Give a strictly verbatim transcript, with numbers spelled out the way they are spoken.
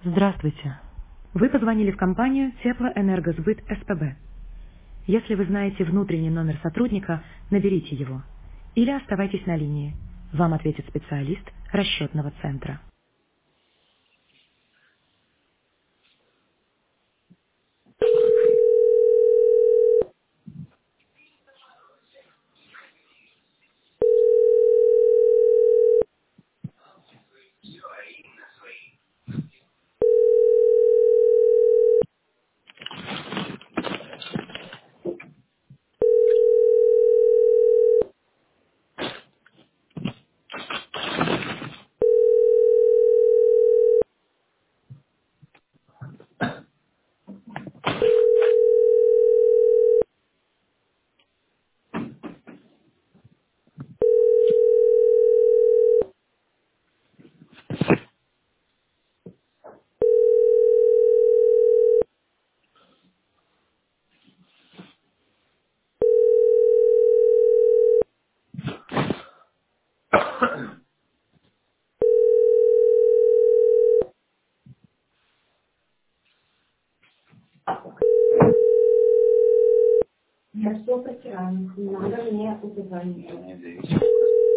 Здравствуйте. Вы позвонили в компанию Теплоэнергосбыт СПБ. Если вы знаете внутренний номер сотрудника, наберите его. Или оставайтесь на линии. Вам ответит специалист расчетного центра. Я все потеряла. Надо мне позвонить.